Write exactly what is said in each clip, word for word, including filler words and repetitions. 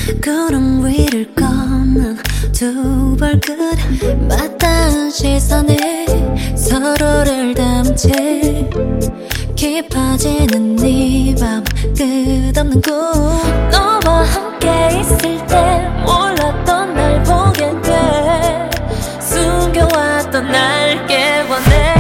구름 위를 걷는 두 발끝 맞닿은 시선에 서로를 담은 채 깊어지는 이 밤 끝없는 꿈. 너와 함께 있을 때 몰랐던 날 보게 돼. 숨겨왔던 날 깨워내.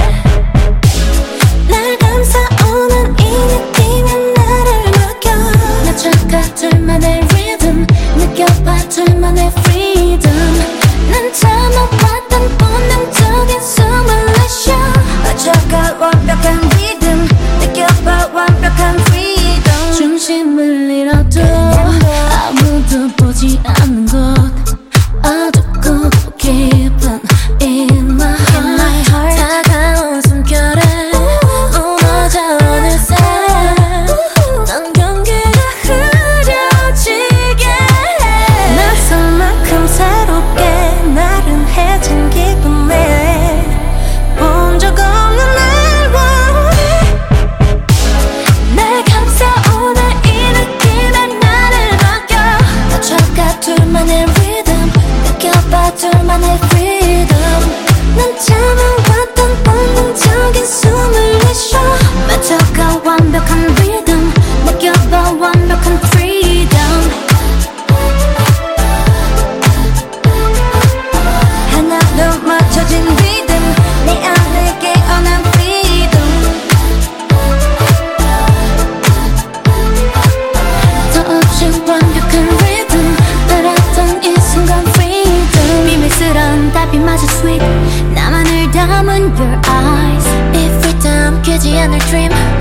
날 감싸오는 이 느낌에 나를 맡겨. 나 착각 둘만의 리듬 느껴봐 둘만의 freedom. 난 참아왔던 본능적인 숨을 내쉬어. 맞춰가 완벽한 리듬 느껴봐 완벽한 freedom. 중심을 잃어도 아무도 보지 않는 곳 어둡고 깊은 in my heart. 다가온 숨결에 무너져 어느새 난 경계가 흐려지게 해. 낯선 만큼 새롭게 나른해진 기분에 본 적 없는 날 원해. 날 감싸오는 이 느낌에 나를 맡겨. 맞춰가 둘만의 리듬 느껴봐 둘만의 freedom. 난 참아왔던 본능적인 숨을 내쉬어. 맞춰가 완벽한 리듬 느껴봐 완벽한 freedom. 하나도 맞춰진 리듬 내 안에 깨어난 freedom. 더없이 완벽한 리듬 따랐던 이 순간 freedom. 비밀스러운 답이마저 sweet 나만을 담은 your eyes. If we 담기지 않을 dream